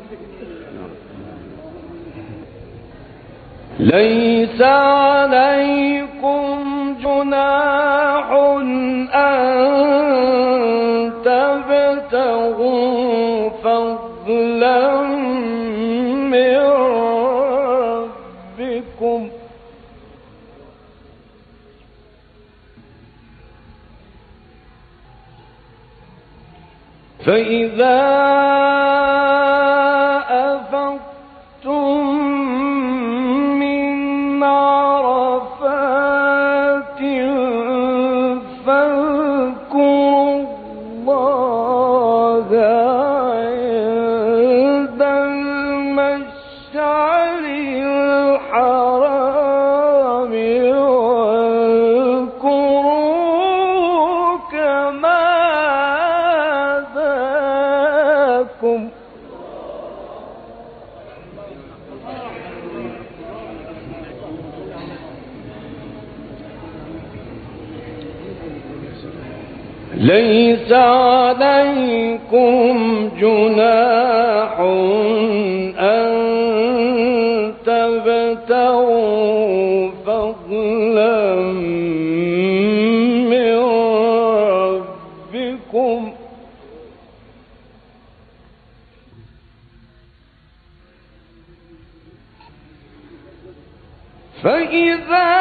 ليس عليكم جناح أن تبتغوا فضلا من ربكم فإذا أفضتم من عرفات فاذكروا الله عند المشعر الحرام واذكروه كما هداكم ليس عليكم جناح أن تبتغوا فضلا من ربكم فإذا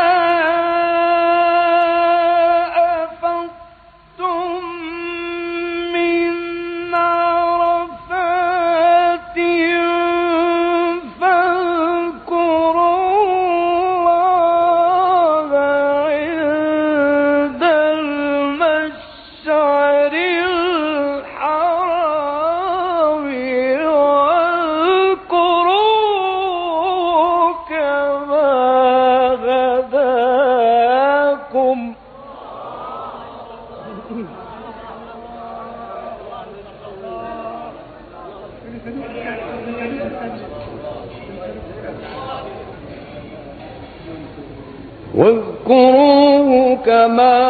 واذكروه كما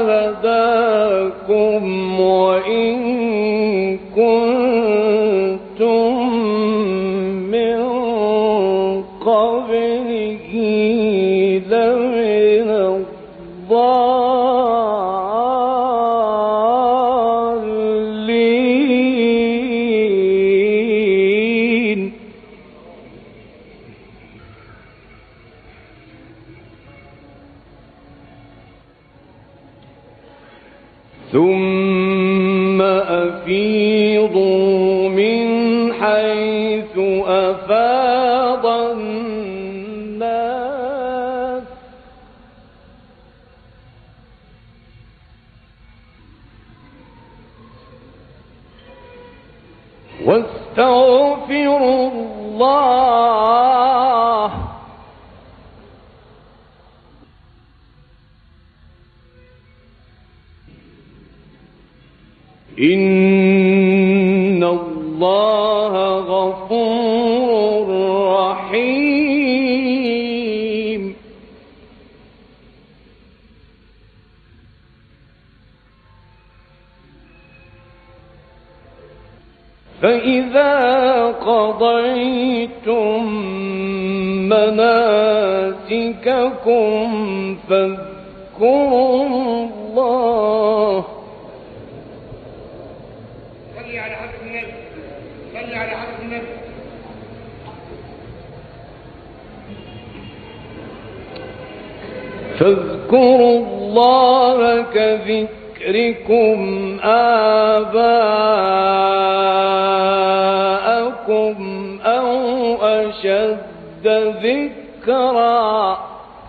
هداكم وإن كنتم من قبله لمن الضالين ثم أفيضوا من حيث أفاض الناس واستغفروا الله إن الله غفور رحيم فإذا قضيتم مناسككم فاذكروا الله فاذكروا الله كذكركم آباءكم أو أشد ذكرا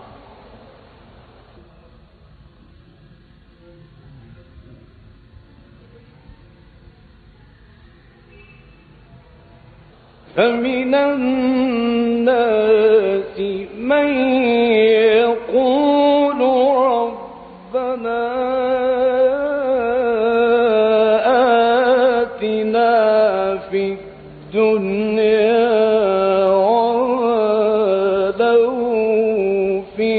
فمن الناس من يقول ربنا آتنا في الدنيا ولو في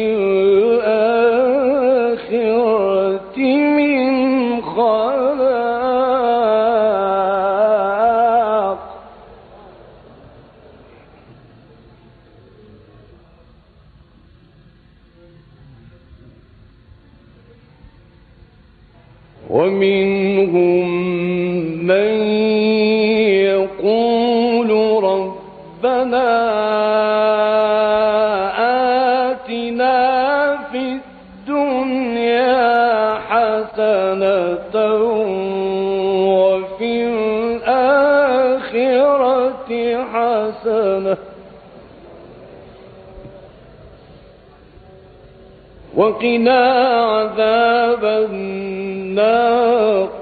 الآخرة من خلاق ومنهم من يقول ربنا آتنا في الدنيا حسنة وفي الآخرة حسنة وقنا عذاب النار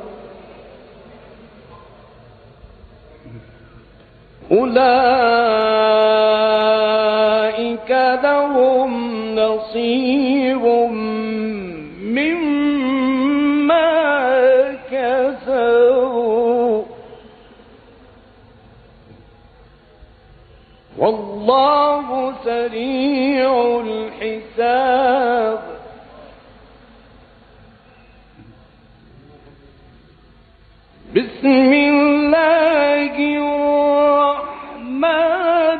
أولئك لهم نصيب مما كسبوا والله سريع الحساب بسم الله الرحمن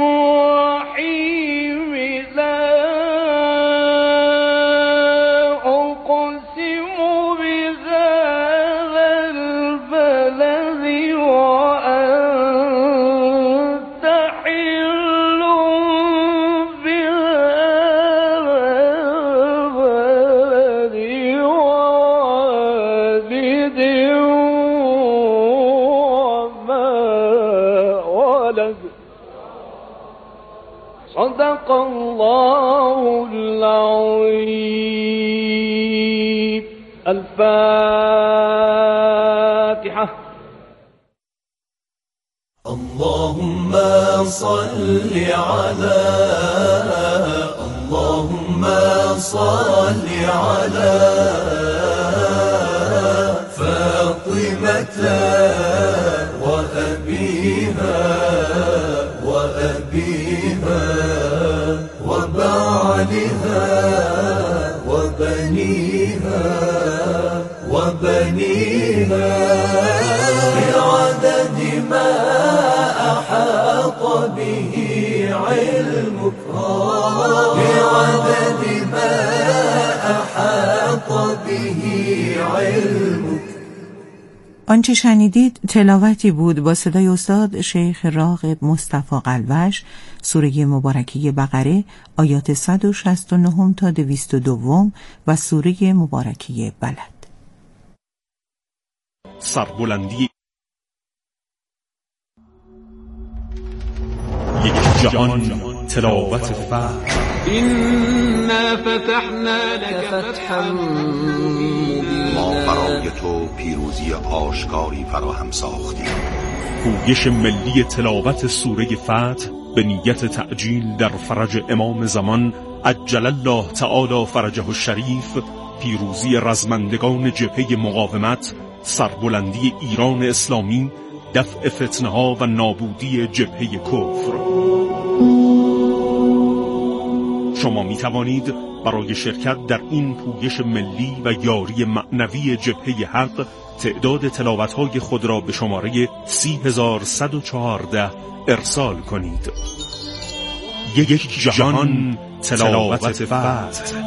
الرحيم لا أقسم بهذا البلد وأنت حل بهذا البلد صدق الله العظيم. الفاتحة. اللهم صل على فاطمة وأبيها وبعلها وبنيها بعدد ما أحاط به علمك بعدد ما أحاط به علمك. آنچه شنیدید تلاوتی بود با صدای استاد شیخ راغب مصطفی قلوش، سوره مبارکه بقره آیات 169 تا 202 و سوره مبارکه بلد. سربلندی یک جهان تلاوت فتح. إنا فتحنا لك فتحا مبینا. ما برای تو پیروزی آشکاری فراهم ساختیم. پویش ملی تلاوت سوره فتح به نیت تعجیل در فرج امام زمان عجل الله تعالی فرجه الشریف، پیروزی رزمندگان جبهه مقاومت، سربلندی ایران اسلامی، دفع فتنه‌ها و نابودی جبهه کفر. شما می توانید برای شرکت در این پویش ملی و یاری معنوی جبهه حق تعداد تلاوت‌های خود را به شماره 30114 ارسال کنید. یک جهان تلاوت فتح.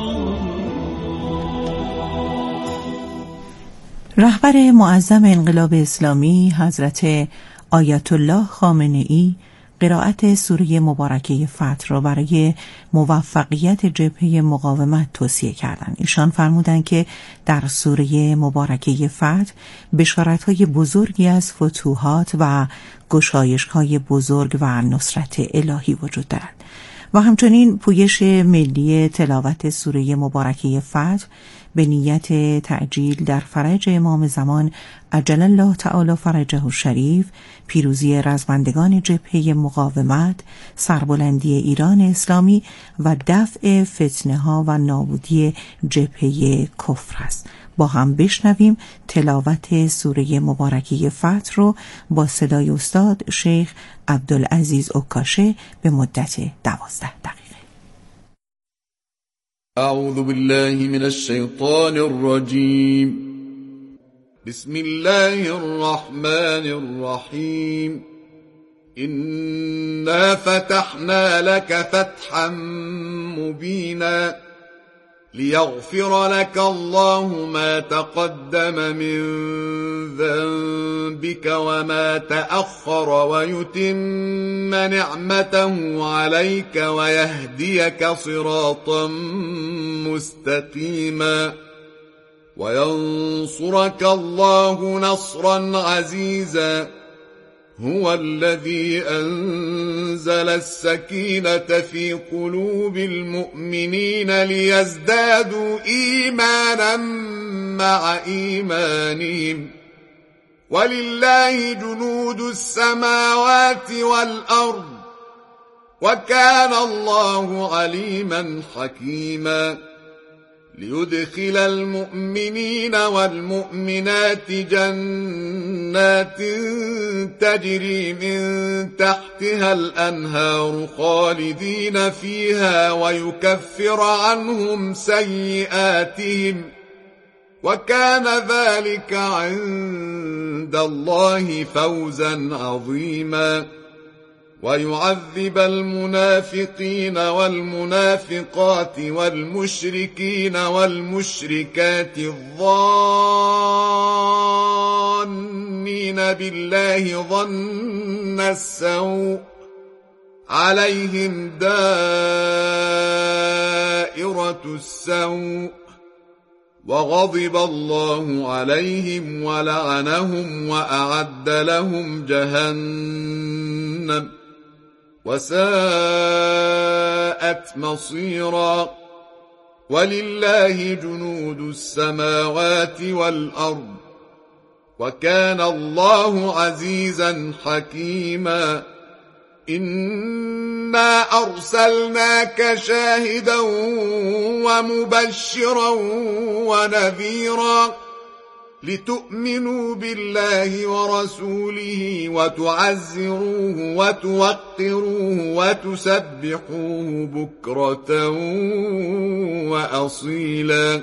رهبر معظم انقلاب اسلامی حضرت آیت الله خامنه‌ای قرائت سوره مبارکه فتح را برای موفقیت جبهه مقاومت توصیه کردند. ایشان فرمودند که در سوره مبارکه فتح بشارت‌های بزرگی از فتوحات و گشایش‌های بزرگ و نصرت الهی وجود دارد و همچنین پویش ملی تلاوت سوره مبارکه فتح به نیت تعجیل در فرج امام زمان عجل الله تعالی فرجه الشریف، پیروزی رزمندگان جبهه مقاومت، سربلندی ایران اسلامی و دفع فتنه‌ها و نابودی جبهه کفر است. با هم بشنویم تلاوت سوره مبارکه فتح رو با صدای استاد شیخ عبدالعزیز عکاشه به مدت 12 دقیقه. أعوذ بالله من الشيطان الرجيم. بسم الله الرحمن الرحيم. إنا فتحنا لك فتحا مبينا ليغفر لك الله ما تقدم من ذنبك وما تأخر ويتم نعمته عليك ويهديك صراطا مستقيما وينصرك الله نصرا عزيزا. هو الذي أنزل السكينة في قلوب المؤمنين ليزدادوا إيمانا مع إيمانهم ولله جنود السماوات والأرض وكان الله عليما حكيما. ليدخل المؤمنين والمؤمنات جنات تجري من تحتها الأنهار خالدين فيها ويكفر عنهم سيئاتهم وكان ذلك عند الله فوزا عظيما. ويعذب المنافقين والمنافقات والمشركين والمشركات الظانين بالله ظن السوء عليهم دائرة السوء وغضب الله عليهم ولعنهم وأعد لهم جهنم وساءت مصيرا. ولله جنود السماوات والأرض وكان الله عزيزا حكيما. إنا أرسلناك شاهدا ومبشرا ونذيرا لتؤمنوا بالله ورسوله وتعزروه وتوقروه وتسبحوه بكرة وأصيلا.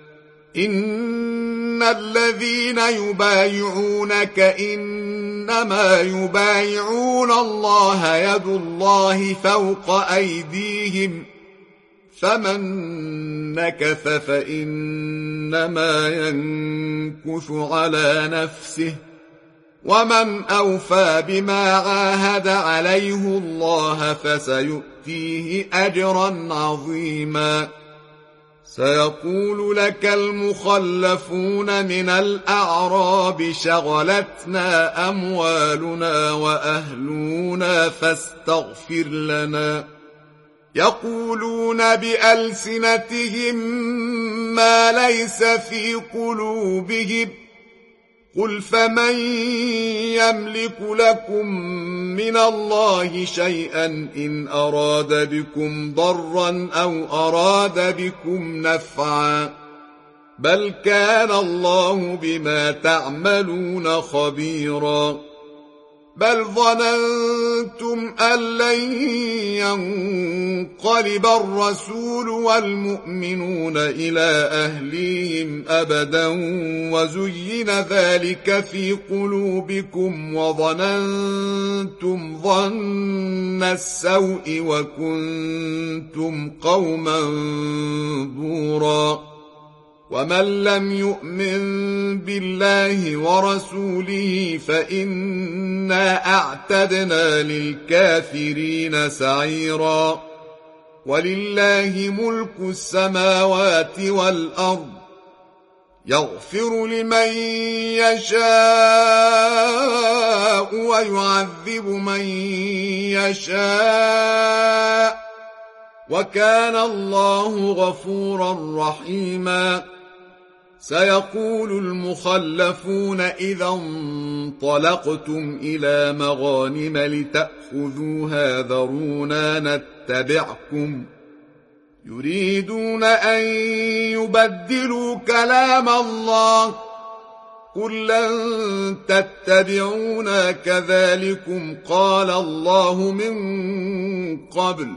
إن الذين يبايعونك إنما يبايعون الله يد الله فوق أيديهم فمن نكث فإنما ينكث على نفسه ومن أوفى بما عاهد عليه الله فسيؤتيه أجرا عظيما. سيقول لك المخلفون من الأعراب شغلتنا أموالنا وأهلنا فاستغفر لنا. يقولون بألسنتهم ما ليس في قلوبهم قل فمن يملك لكم من الله شيئا إن أراد بكم ضرا أو أراد بكم نفعا بل كان الله بما تعملون خبيرا. بل ظننتم أن لن ينقلب الرسول والمؤمنون إلى أهليهم أبدا وزين ذلك في قلوبكم وظننتم ظن السوء وكنتم قوما بورا. ومن لم يؤمن بالله ورسوله فإنا أعتدنا للكافرين سعيرا. ولله ملك السماوات والأرض يغفر لمن يشاء ويعذب من يشاء وكان الله غفورا رحيما. سيقول المخلفون إذا انطلقتم إلى مغانم لتأخذوها ذرونا نتبعكم يريدون أن يبدلوا كلام الله قل لن تتبعونا كذلكم قال الله من قبل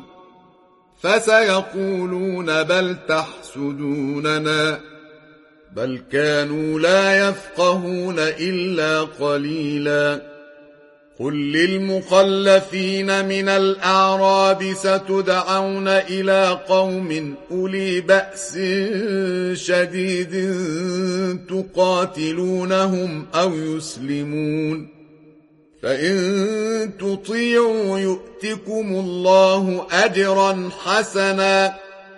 فسيقولون بل تحسدوننا بل كانوا لا يفقهون إلا قليلا. قل للمخلفين من الأعراب ستدعون إلى قوم أولي بأس شديد تقاتلونهم أو يسلمون، فإن تطيعوا يؤتكم الله أجرا حسنا،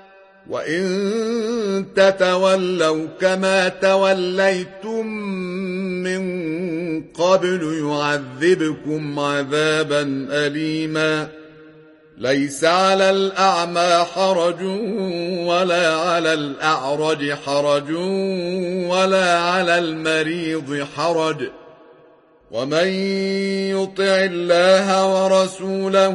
وإن تتولوا كما توليتم من قبل يعذبكم عذابا أليما. ليس على الأعمى حرج ولا على الأعرج حرج ولا على المريض حرج، ومن يطع الله ورسوله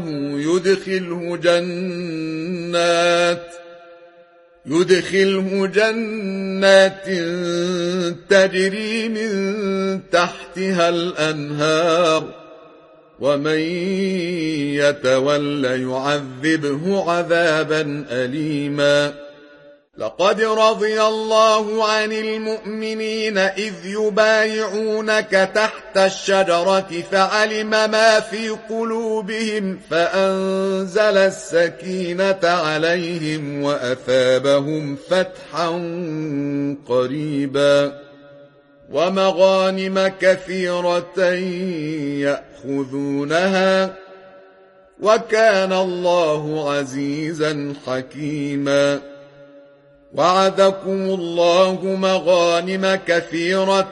يدخله جنات تجري من تحتها الأنهار، ومن يتول يعذبه عذابا أليما. لقد رضي الله عن المؤمنين إذ يبايعونك تحت الشجرة فعلم ما في قلوبهم فأنزل السكينة عليهم وأثابهم فتحا قريبا ومغانم كثيرة يأخذونها، وكان الله عزيزا حكيما. وعدكم الله مغانم كثيرة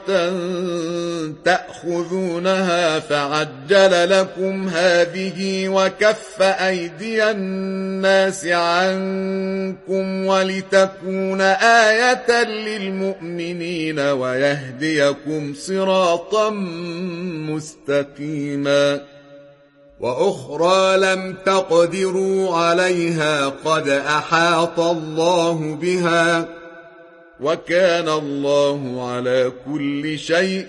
تأخذونها فعجل لكم هذه وكف أيدي الناس عنكم ولتكون آية للمؤمنين ويهديكم صراطا مستقيما. وأخرى لم تقدروا عليها قد أحاط الله بها، وكان الله على كل شيء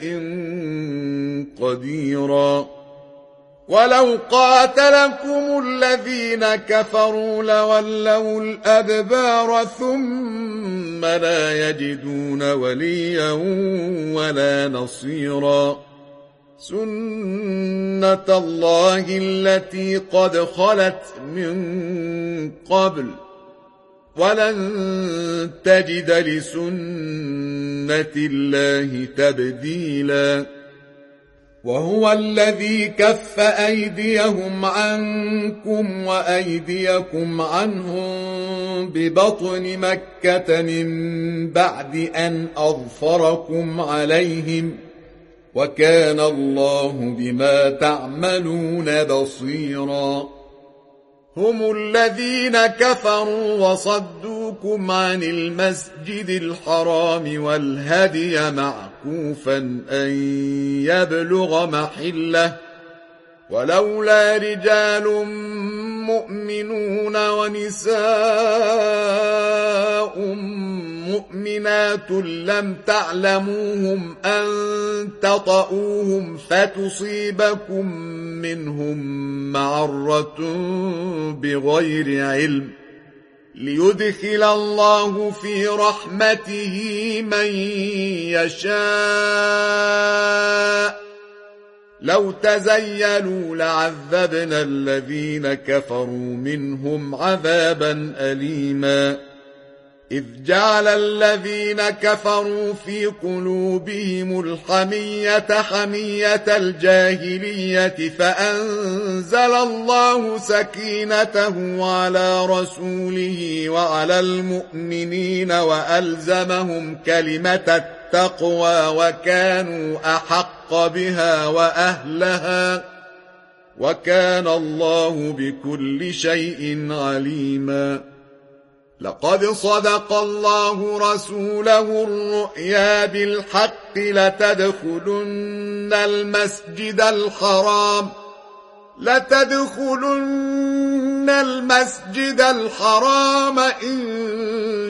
قديرا. ولو قاتلكم الذين كفروا لولوا الأدبار ثم لا يجدون وليا ولا نصيرا. سنة الله التي قد خلت من قبل ولن تجد لسنة الله تبديلا. وهو الذي كف أيديهم عنكم وأيديكم عنهم ببطن مكة من بعد أن أظفركم عليهم، وكان الله بما تعملون بصيرا. هم الذين كفروا وصدوكم عن المسجد الحرام والهدي معكوفا أن يبلغ محله، ولولا رجال مؤمنون ونساء مؤمنات لم تعلموهم أن تطؤوهم فتصيبكم منهم معرة بغير علم، ليدخل الله في رحمته من يشاء. لو تزيلوا لعذبنا الذين كفروا منهم عذابا أليما. إذ جعل الذين كفروا في قلوبهم الحمية حمية الجاهلية فأنزل الله سكينته على رسوله وعلى المؤمنين وألزمهم كلمة التقوى وكانوا أحق بها وأهلها، وكان الله بكل شيء عليما. لقد صدق الله رسوله الرؤيا بالحق لتدخلن المسجد الحرام إن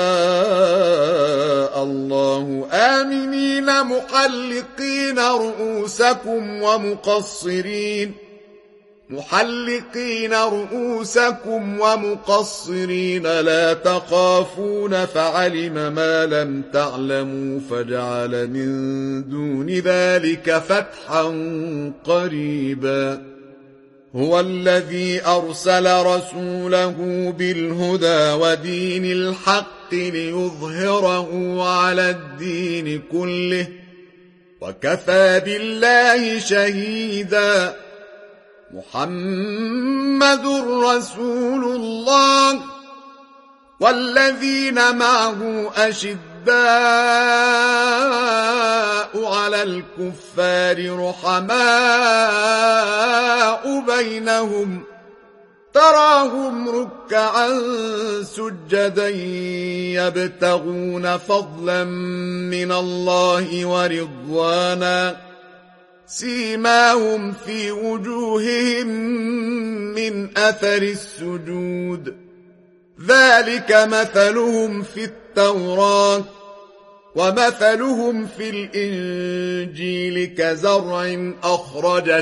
شاء الله آمنين محلقين رؤوسكم ومقصرين، محلقين رؤوسكم ومقصرين لا تخافون فعلم ما لم تعلموا فجعل من دون ذلك فتحا قريبا هو الذي أرسل رسوله بالهدى ودين الحق ليظهره على الدين كله وكفى بالله شهيدا محمد رسول الله والذين معه أشداء على الكفار رحماء بينهم تراهم ركعا سجدا يبتغون فضلا من الله ورضوانا سيماهم في وجوههم من أثر السجود ذلك مثلهم في التوراة ومثلهم في الإنجيل كزرع أخرج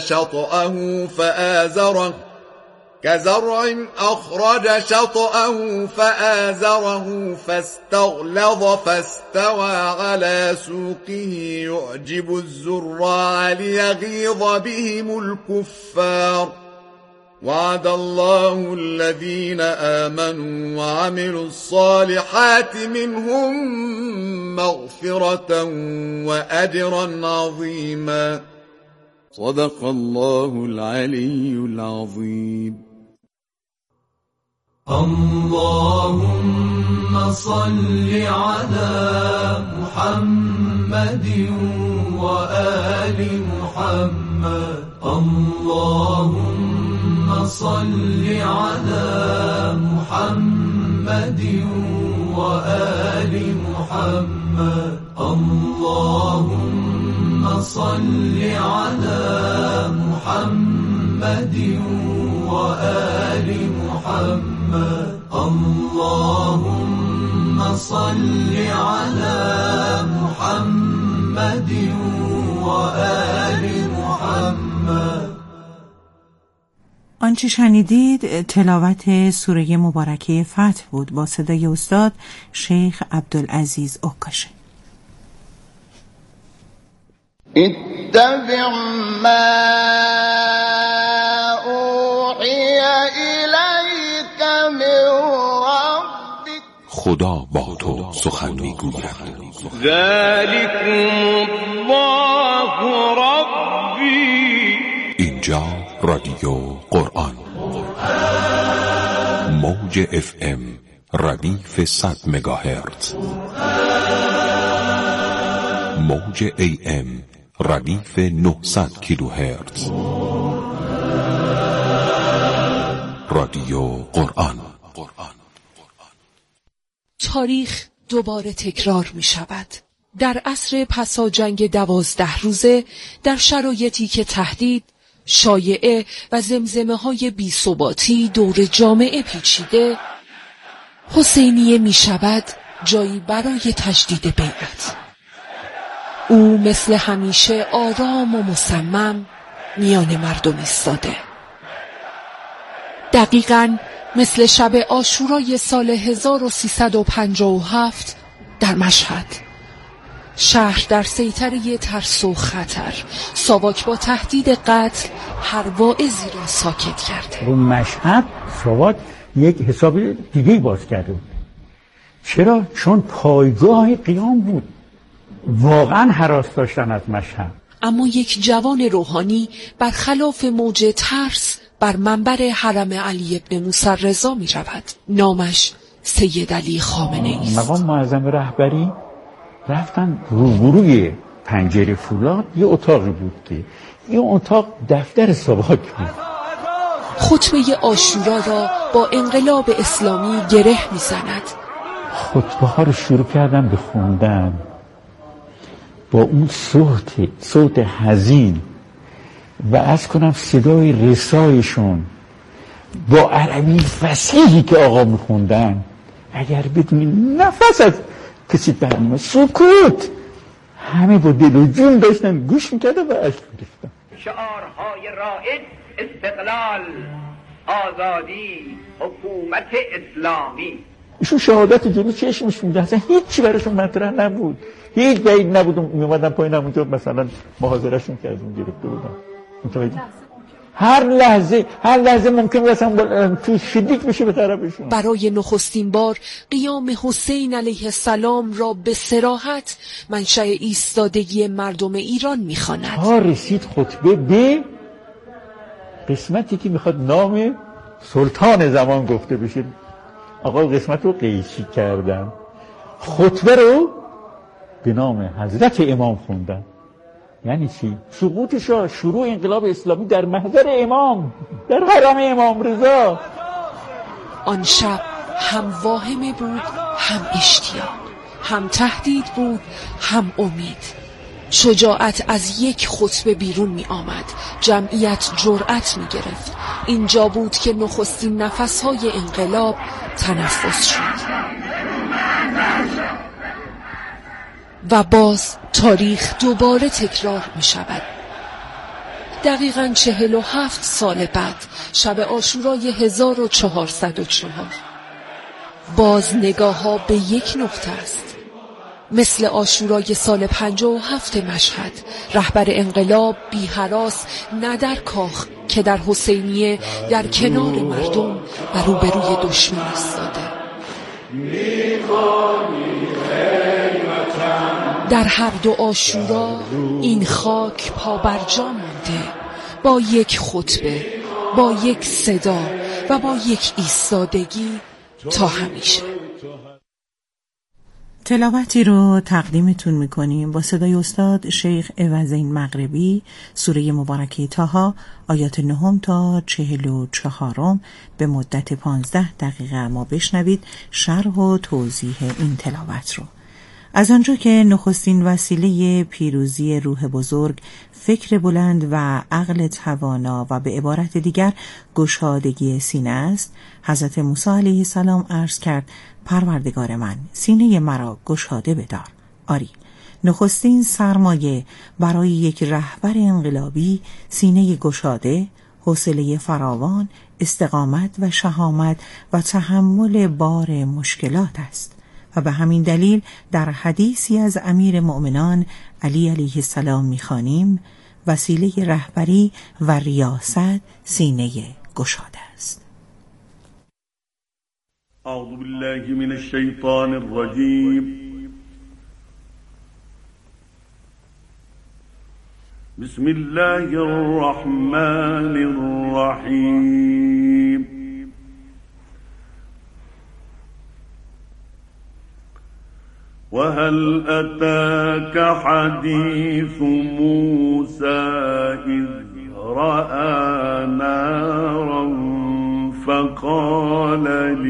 شطأه فآزره فاستغلظ فاستوى على سوقه يعجب الزراع ليغيظ بهم الكفار وعد الله الذين آمنوا وعملوا الصالحات منهم مغفرة وأجرا عظيما صدق الله العلي العظيم اللهم صل على محمد وآل محمد اللهم صل على محمد وآل محمد اللهم صل على محمد وآل محمد اللهم صل على محمد وآل محمد. آنچه شنیدید تلاوت سوره مبارکه فتح بود با صدای استاد شیخ عبدالعزیز اوکاشی. اتبع ما اوحی الیک من ربک. خدا با تو سخن میگوید. ذلكم الله ربی. اینجا رادیو قرآن موج FM ردیف 100 مگاهرتز، موج AM ردیف 900 کیلوهرتز. رادیو قرآن. تاریخ دوباره تکرار می شود. در عصر پسا جنگ 12 روزه، در شرایطی که تهدید، شایعه و زمزمه های بی‌ثباتی دور جامعه پیچیده، حسینیه می شود جایی برای تجدید بیعت. او مثل همیشه آرام و مصمم میان مردم ایستاده. دقیقاً مثل شب عاشورای سال 1357 در مشهد. شهر در سیطره ترس و خطر، ساواک با تهدید قتل هر واعظی را ساکت کرده. رو مشهد ساواک یک حساب دیگه باز کرده بود. چرا؟ چون پایگاه قیام بود. واقعا هراس داشتن از مشهد. اما یک جوان روحانی برخلاف موج ترس بر منبر حرم علی ابن موسی رضا می رود. نامش سید علی خامنه‌ای است. مقام معظم رهبری رفتن روبروی پنجره فولاد یه اتاقی بود که این اتاق دفتر ساواک بود. خطبه عاشورا را با انقلاب اسلامی گره می زند. خطبه ها رو شروع کردم به خوندن با اون صوت حزین و از کنم صدای رسایشون با عربی فصیحی که آقا میخوندن. اگر بدونی نفس از کسی برنامه سکوت، همه با دل و جون داشتن گوش میکردن و اشک می‌ریختن. شعارهای رائج استقلال، آزادی، حکومت اسلامی. ایشون شهادت جلو چشمش میده، اصلا هیچی براشون مطرح نبود، هیچ دلیل نبود میومدن پایین همونجا مثلا محاضرهشون که از اون گرفته بودن. هر لحظه ممکن بود اصلا تو شلیک بشه به طرفشون. برای نخستین بار قیام حسین علیه السلام را به صراحت منشأ ایستادگی مردم ایران می‌خواند. ها رسید خطبه به قسمتی که میخواد نام سلطان زمان گفته بشه. آقا قسمت رو قیچی کردن، خطبه رو به نام حضرت امام خوندن. یعنی چی؟ سقوط شاه، شروع انقلاب اسلامی در محضر امام، در حرم امام رضا. آن شب هم واهمه بود، هم اشتیاق، هم تهدید بود، هم امید. شجاعت از یک خطبه بیرون می آمد، جمعیت جرأت می گرفت. اینجا بود که نخستین نفسهای انقلاب تنفس شد. و باز تاریخ دوباره تکرار می شود. دقیقاً 47 سال بعد، شب عاشورای 1404، باز نگاه ها به یک نقطه است. مثل عاشورای سال 57 مشهد، رهبر انقلاب بی هراس، نه در کاخ که در حسینیه، در کنار مردم و روبروی دشمن ایستاده. در هر دو عاشورا این خاک پابرجا مانده، با یک خطبه، با یک صدا و با یک ایستادگی تا همیشه. تلاوتی رو تقدیمتون میکنیم با صدای استاد شیخ عوضین مغربی، سوره مبارکه طه، آیات 9 تا 44 به مدت 15 دقیقه. اما بشنوید شرح و توضیح این تلاوت رو. از آنجا که نخستین وسیله پیروزی روح بزرگ فکر بلند و عقل توانا و به عبارت دیگر گشادگی سینه است، حضرت موسی علیه السلام عرض کرد: پروردگار من، سینه مرا گشاده بدار. آری، نخستین سرمایه برای یک رهبر انقلابی سینه گشاده، حوصله فراوان، استقامت و شهامت و تحمل بار مشکلات است. و به همین دلیل در حدیثی از امیر مؤمنان علی علیه السلام می‌خوانیم: وسیله رهبری و ریاست سینه گشاده است. اعوذ بالله من الشیطان الرجیم. بسم الله الرحمن الرحیم. وهل أتاك حديث موسى إذ رأى نارا فقال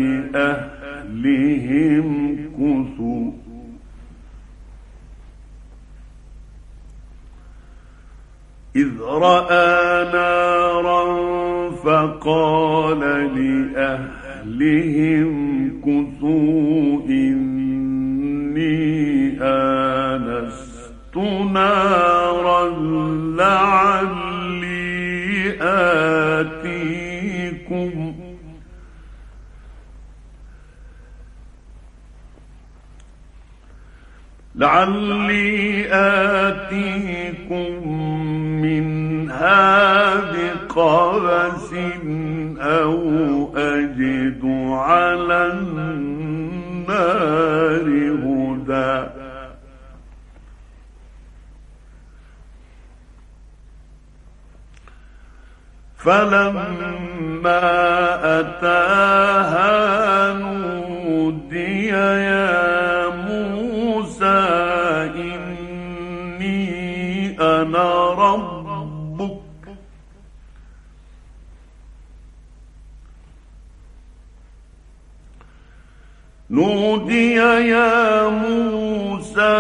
لأهلهم كثوا إني آنست نارا لعلي آتيكم منها بقبس أو أجد على النار هدى فلما أتاها نودي يا موسى إني أنا ربك نودي يا موسى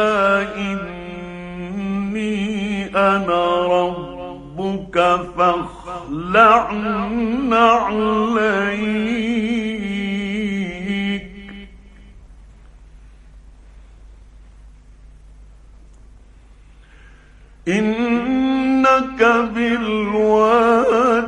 إني أنا ربك فاخلع نعليك إنك إنك بالوادي